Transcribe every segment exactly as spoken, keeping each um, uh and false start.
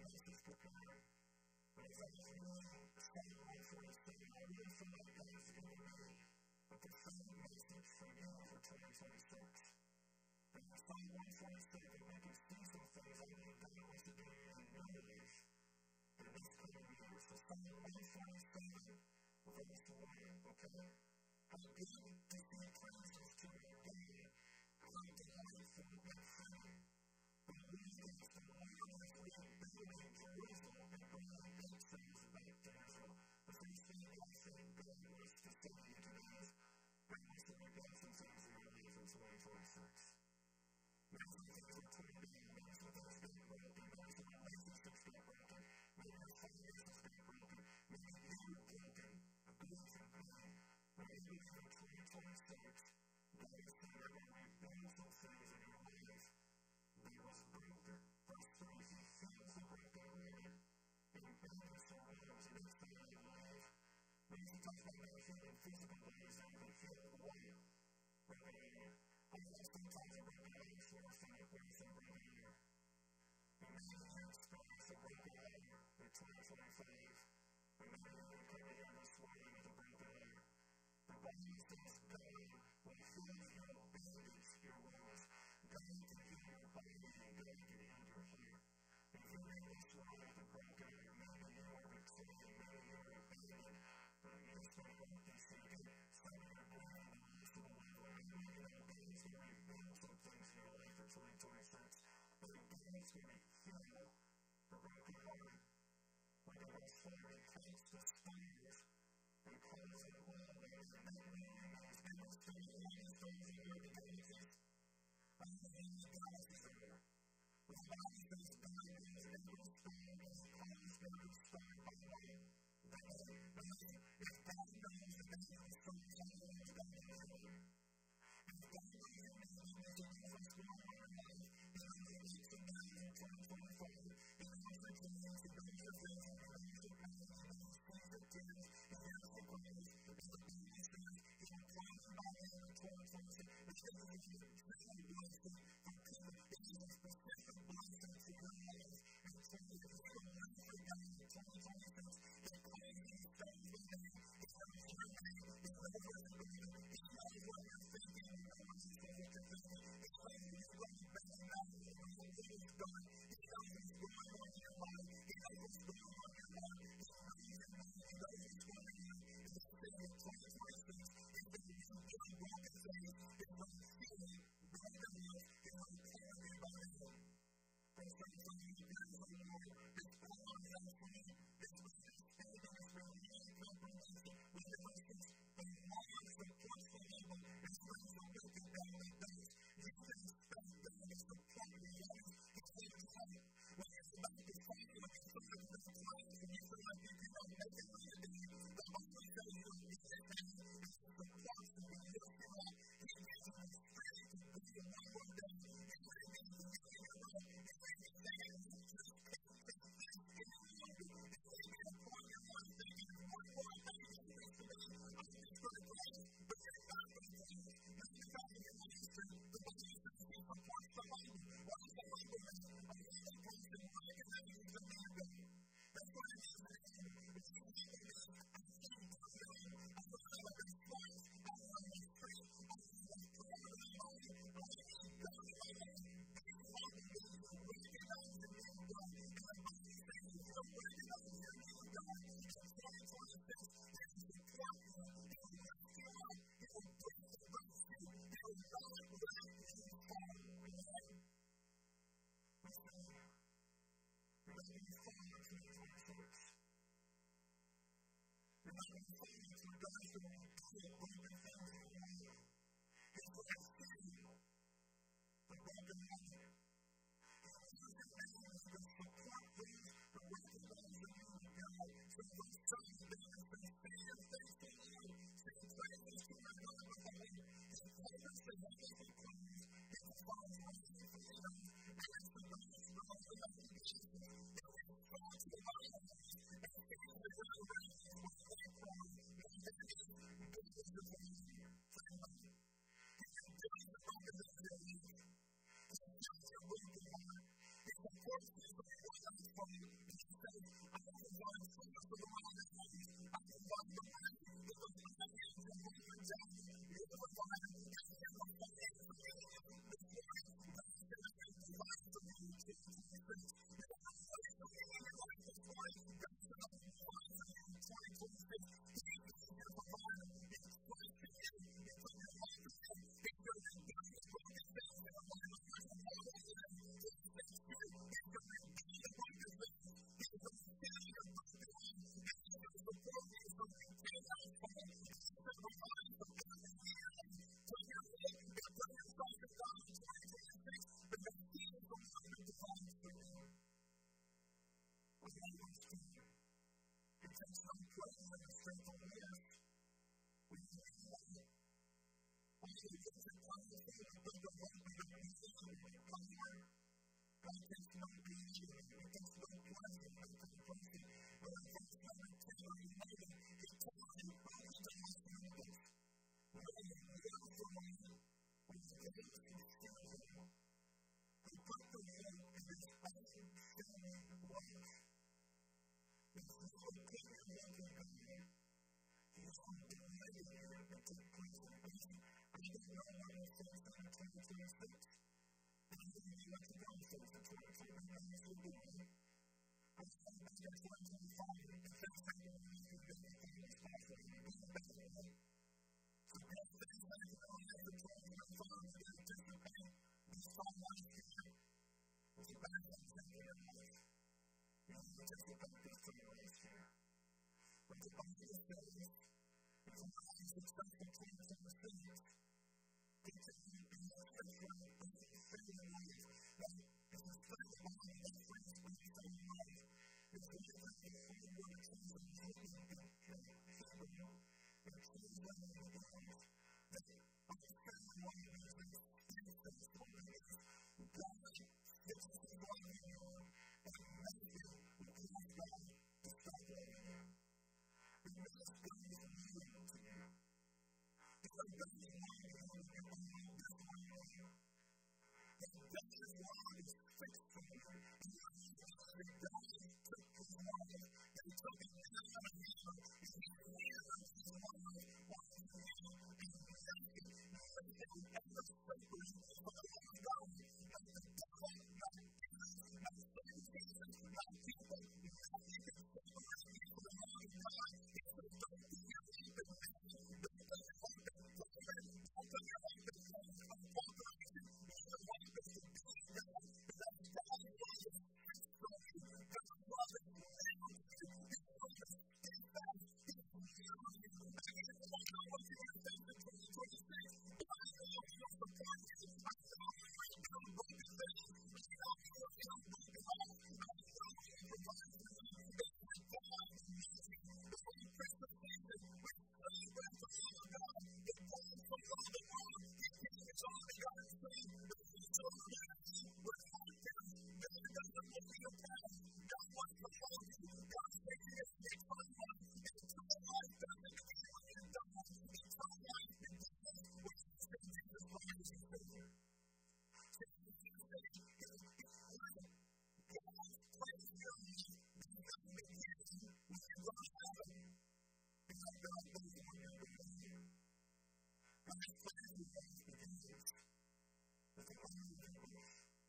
else is preparing. But as I was reading Psalm one forty-seven, I really feel like God is giving me a profound message from God for twenty twenty-six. And in Psalm one forty-seven, we can see some things I believe God wants to do in your life in this coming year. So Psalm one forty-seven, verse one, okay? How good to sing praises to your God, how delightful and friendly. But we used to learn as we are building Jerusalem and bringing big things back to Israel. The first thing I think God wants to say to you today is, God wants to make some things in your life in twenty twenty-six. Maybe some things are turned down, maybe some things get broken, maybe some relationships get broken, maybe your finances get broken, maybe you were broken, a good and bad. But as we go in twenty twenty-six, God is saying that when we build some things in your life, He was broken. Verse three, He fills the broken woman and builds the widows in His family life. When He talks about not feeling physical ways, that we feel away. Broken air. I know sometimes a broken air is worse than a place in broken air. And maybe you experience a broken air in twenty twenty-five. And maybe you're coming here this morning with a broken air. The Bible says God will heal your bandage, your wounds. God can heal your body and God can heal your hair. If you're in this world with a broken air, maybe you are betrayed, maybe you are abandoned, but you just want to walk this second, some of your ground and listen to the Lord. Maybe you know God is going to rebuild some things in your life for twenty twenty-six. But God is going to heal the broken heart. Like I was saying, He takes the spiders and calls it well. There's a big man who's been to the longest days in your beginnings. I don't know if God is there. But the Bible says God is every stone as a promise, every stone by the way. That is, if God knows that this is the first time that He's done it earlier. If God knows that this is the first time that He's done it earlier, then I'm going to make some money in twenty twenty-five. And I'm going to continue to bring your things and bring your things and bring your things and tears and here's the praise. And the Bible says He will close your body in twenty twenty-six. It's going to be a special blessing for people. It's a specific blessing for your life. And so if you're going to live for God in twenty twenty-six, it's calling you to start living. It's not your name. It's not what you're doing. It's not what you're thinking. It's not what you're thinking. It's not you're going to bend down and you're going to live with God. It's not what's going on in your life. It's not what's going on in your life. It's not what's going on in your life. It's not what's going on in your life. It's the thing in twenty twenty-six. It's the really broken things. It's when you feel it, broken life. It's when you can't live by it. And sometimes you get it from the Lord. It's all on the other for me. It's when you stand on His will. You can't compromise it with your emotions. And long as the force from evil is when you make it down like this, you can expect that it is the point of your life. It's when you have it. When you're about to fight, when you're trying to make plans, and you feel like you cannot make it through the day, the Bible tells you to get it down. It's the force of the lift you up. He gives you the strength to do it one more day. It's when you get to the end of your life. It's when you get to the end of your life. playing in a simple yes. We can do that. I think it's a conversation about the one we don't use it in the comfort. God takes no beauty, He takes no pleasure, no compulsion, but in verse number ten, or eleven, He tells you who He does do this. When you live for me, when you live for Him, He put the one in His own shining light. It's no opinion making God. He is on the mighty here that took place in Eden. I don't know what it says in twenty twenty-six. And I don't know what the God says in twenty twenty-one. I was on the best of twenty twenty-five, and things that you want to do, everything is possible. It's the best way. So God says that you don't have to twenty twenty-five to anticipate this time last year. It's a bad thing to do in life. You don't anticipate this time last year. But the Bible says, if you want to be successful in twenty twenty-six, continue to be successful in the same ways. That is a state of mind that brings me to the life. It's a different thing when it says in the Hebrew, it says when it realize that understanding what it is and steadfast what it is, God fixes His life in you and makes you realize God to stop loving you. Because God is real to you. Because God is lying to you and you don't know this one way. That God is lying is fixed for you. And you know that God took His life and took it down out of you and He realized His life while He was in you and He left it. He left it at the papers for the love of God. Not the devil, not demons, not circumstances, not people. Nothing can separate you from the love of God. It's the don't do your life and make it. Don't do your life and love it. Don't do your life and love it. Don't walk around you. Your life is to be God. That's God's love is fixed from you. God's love is real to you. His love is steadfast. It's real to you. I can't find out what you're going to face in twenty twenty-six, but I know He'll support you. I know He'll bring you a broken thing. I know He'll work out broken heart. I know He'll provide for you. It's like God is amazing. It's when you Christmas season, we celebrate the love of God. It comes from all the world. He came to all the God is saying, but He's so amazing. We're like Him. God doesn't look at your past. God wants to hold you. God's taking His big fun life into a life doesn't begin when you're done. It's a life that begins when you accept Jesus Christ as your Savior. So you can say, it's like God's plan for your life doesn't begin when you go to heaven. Because God knows when you're going to heaven. God's plan for your life begins with the honor of your life.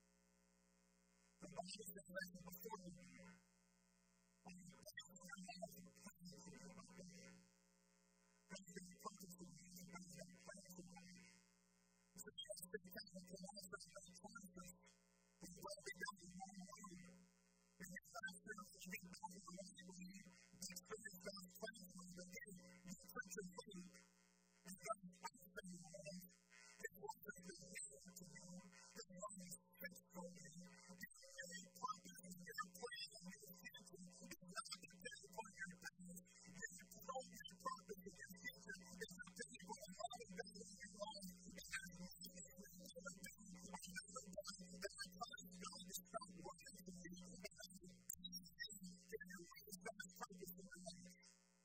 The Bible says that before you do, when you die in your life, you pray for your life. God is focused on you, and God is going to pray for you. So you have to take time to also make choices. It's what we do in one way. And it's not fair to be done in one way. It's fair God's plan for you to do. You put your faith in God's plan for your life. It's what they do to you. It's what He's fixed for you. It's really purpose in your plan and your future. It's not dependent upon your past. It's know your purpose in your future. It's dependent upon the love of God in your life. And there's nothing you can never do or never done that will cause God to stop working for you. And that's the key thing to your way to God's purpose in your life.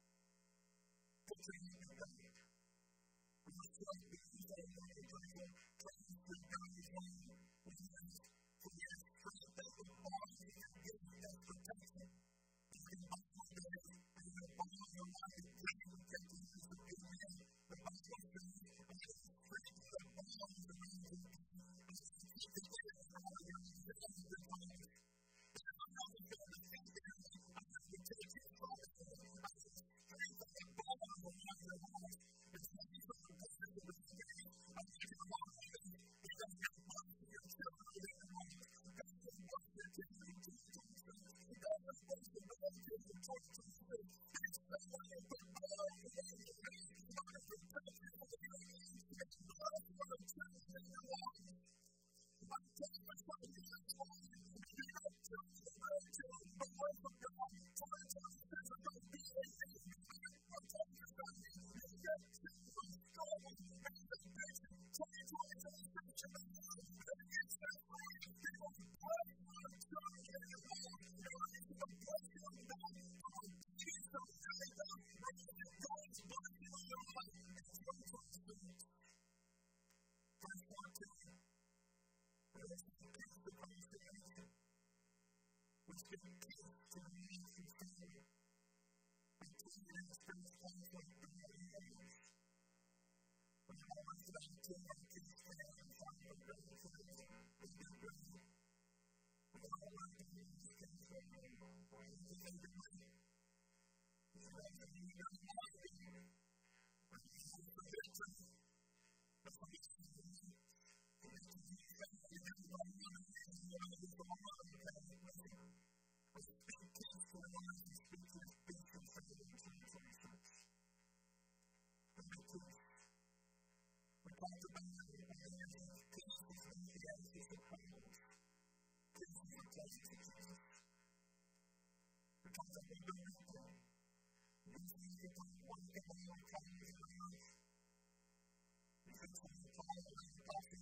Put your hand in God. We must trust because they are going to pray for trust with God is one. We must for your strength that will bond you and give you that protection. You can bond with God and you can bond with your life and pray and take the use of your man. The Bible says, I have strength that bonds around you. I just keep the way of God and you're in the end of the time. And I'm not going to defend you. I'm not going to take you from it. I have strength that bonds around your life. It's not because of God that was today. I'm not going to lie to you. He doesn't have money for your children in your life. God has worked your children in twenty twenty-six. God has worked your children in twenty twenty-six. And it's not going to put all of the way in your face. It's not going to protect you from the enemy. It's not going to change in your life. I'm telling you something in your life. You don't tell me to go to the way of God. twenty twenty-six is going to be a speak peace to the needs of family. And to the experience conflict in our areas. When I was about to our kids today and find our grandkids, we did great. We all learned to use these things from them. Why is it every way? It's like that you don't want to be. When you have the victory, the fight is the way. And it's to be family and everybody understands the way it's the law of the family way. I speak peace to our lives and speak to this peace and family in twenty twenty-six. And make peace. We talked about it in the beginning of peace is one of the attitudes of problems. Peace is a place to Jesus. We talked about the miracle. These things that don't work the way we come to our life. We think something tall like a coffee.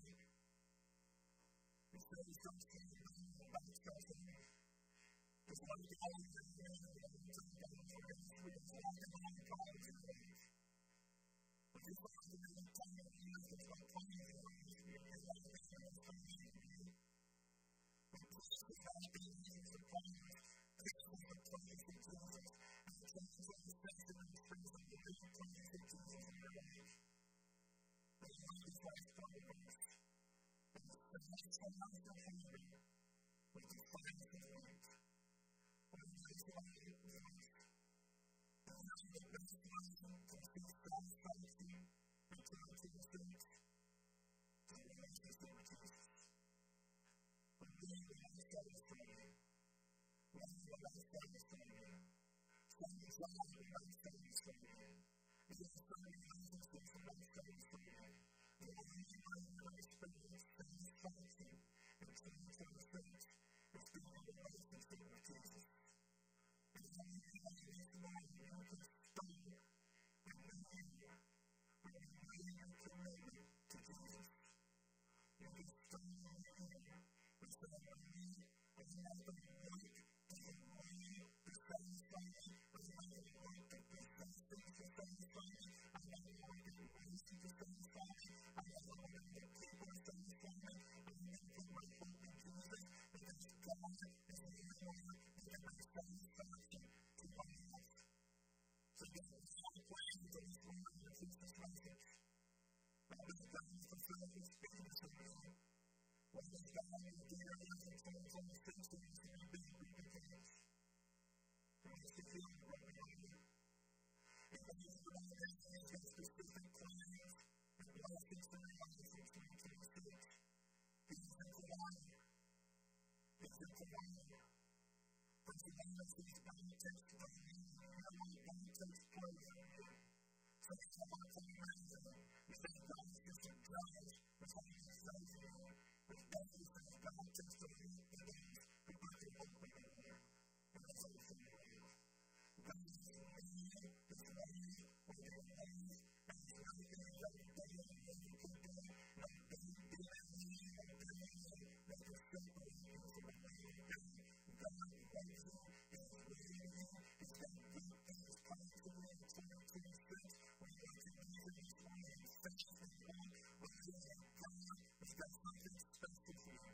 We say we don't say anything about something. It's like the only thing we know that we talk about is we're going to switch walking on the college in our life. But it's like the only time that we have to start playing in our life. We have to let the parents come in and do it. But peace is not being used upon us. Peace is the place of Jesus. And the twenty twenty-six demonstrates that the big place of Jesus in your life. But it's not his life's progress. And the next time I was hungry, we can find his light. And the next one is life. And that's the best lesson to see satisfaction and to go to the church. To the relationship with Jesus. But being the last satisfaction. Loving the last satisfaction. Spending time with the last satisfaction. Being a friend of relationships with the last satisfaction. The only way I'm going to experience satisfaction in twenty twenty-six is being in a relationship with Jesus. And the only way I can this morning you can start and remain when you remain your commitment to Jesus. You can start and remain with saying, I need another work to remain to satisfy me. I'm not going to work to possess things to satisfy me. I'm not going to work to relation to satisfy me. I'm not going to work to people to satisfy me. I'm going to put my hope in Jesus because God is the only one that can bring satisfaction to my life. So this is how I pray for this morning to teach this message. Now this God is the Son of His Spirit to me. What does God do in your life in twenty twenty-six that you should be being repentance? For us to feel what we are doing. If I use the Bible as a specific plans and blessings for your life in twenty twenty-six, He's in the one. He's in the one. But the one that these politics from you, and I want politics play from you. So it's not like I'm random. You think God is just a judge. That's how you say to you. But God is just a politics to you. And then we put the hope in you. And that's all for you. God is the way, His way, when you're away, and He's everything that you do and what you can do. Not being being at me, not being me, not just separating you from the way you do. God loves you, He's with you, He's got good things coming to you in twenty twenty-six. We want to be in this way and faith in God, because God has got something special for you.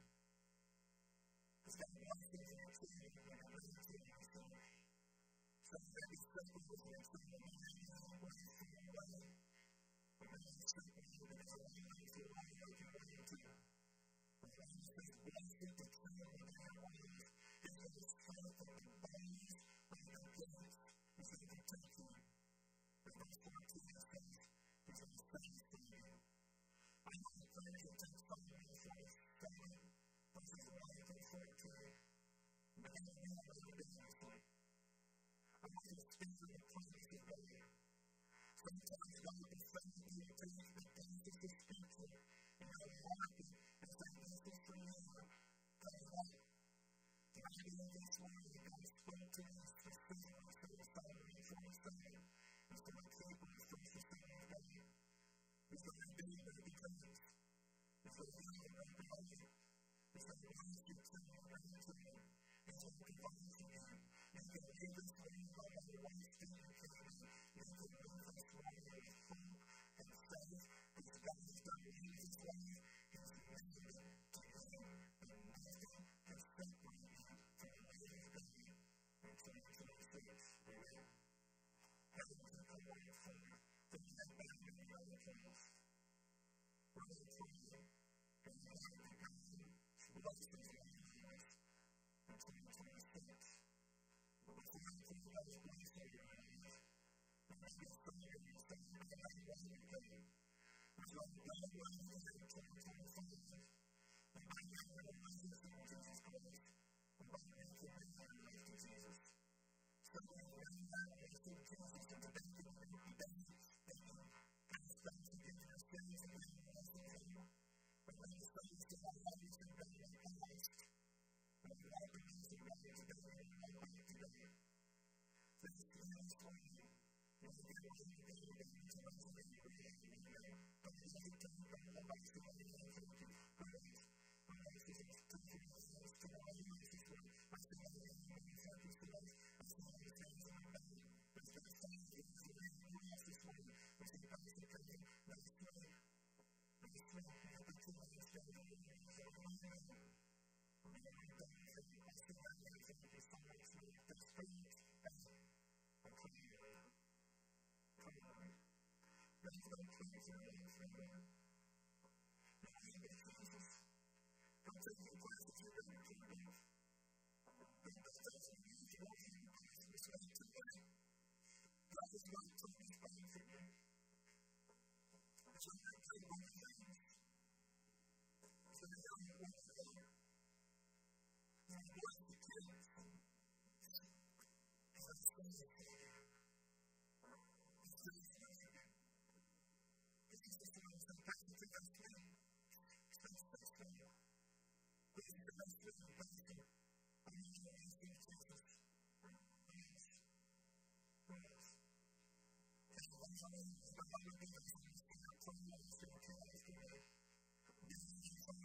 He's got blessings in your children and you're ready to yourself. So that is simple with you. So you're not in your way, so you're ready. But when you're simple, you're going to go on and you're ready to go into it. But when you say blessing to children in your life, it's going to strengthen the bones of your kids. It's going to protect you. But verse fourteen says, He's going to stand for you. I know the prayer can take some of you for seven, verses one through fourteen. But I don't know what it is like. I want you to speak to the promise of God. Sometimes God will send you things that things is to speak to. And you'll mark it and say, this is for you. Come on. God in this morning, God spoke to us specifically for the Saturday and for the Sunday. And for the people who face the same day. It's going to be there because it's going to be there because it's going to rise you to the rise of you. It's going to provide for you. You can do this when you have a wife to your family. You can do this when you have hope and faith. Because God has done in His life. He's made it to you. And nothing can separate you from the way of God. Christ. We're going to pray and we have to come to the best things that we can do in twenty twenty-six. But we can't think about the place that you're in. And we can say that you're saying that you're not going to pray. We're going to go away from twenty twenty-five. And by now, we're going to listen to Jesus Christ. And by now, we're going to bring our life to Jesus. So we're going to bring our life to Jesus and to thank you for your best. Ask them to give your sins and your blessings to you. But when you say to our lives and bring your Christ, when you are producing life today, and you are life today, this is the last one. You will be able to do it again to resonate with you. But you have to turn from the life to the life of you. Praise. Praise is a teaching of us to our lives this way. I say that we have many chapters today. I say that we stand in our belly. But it's going to stand in the way of the rest this way. We say, Pastor Kevin, let us pray. Let us pray. We have the two of us together. We have the one man. We have the one man. I say that we have the one man. The Spirit and the Creator. Come on. Let us go praise your name for you. In the name of Jesus, come take your place that you're ready to live. And the things you need to walk in your place this way today. God is going to take these things from you. It's going to take one of things. It's going to help you walk away. And you bless the kids. And it's going to take you. It's going to take you. This is the song that Pastor took us through. It's been such fun. This is the best way of Pastor. I'm going to ask you, Jesus. Yes. Yes. It's a long time. It's a long time. It's a long time. It's a long time. It's a long time. It's a long time. This is the song.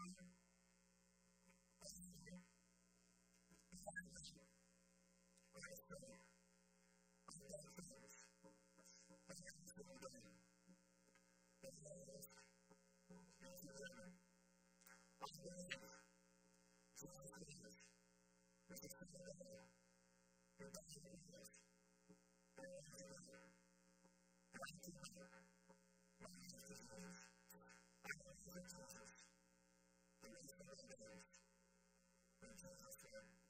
I see you. If I was you, I would say, I'm not a friend. I'm not a friend. And I ask, thank you, Lord. I believe, so I believe, there's a friend of God. You're not a friend. And I believe, and I do know, my name is Jesus. I believe in Jesus. The reason I believe, in Jesus' name.